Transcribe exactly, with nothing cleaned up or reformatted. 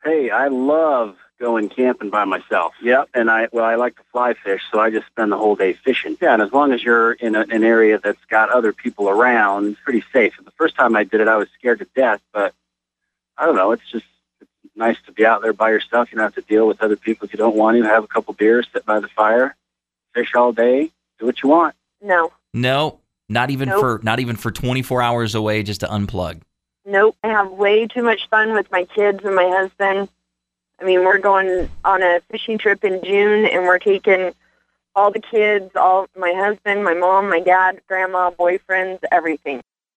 Hey, I love going camping by myself. Yep, and I well, I like to fly fish, so I just spend the whole day fishing. Yeah, and as long as you're in a, an area that's got other people around, it's pretty safe. And the first time I did it, I was scared to death, but I don't know. It's just it's nice to be out there by yourself. You don't have to deal with other people if you don't want to. Have a couple beers, sit by the fire, fish all day, do what you want. No. No, not even Nope. for not even for twenty-four hours away just to unplug. Nope. I have way too much fun with my kids and my husband. I mean, we're going on a fishing trip in June, and we're taking all the kids, all my husband, my mom, my dad, grandma, boyfriends, everything.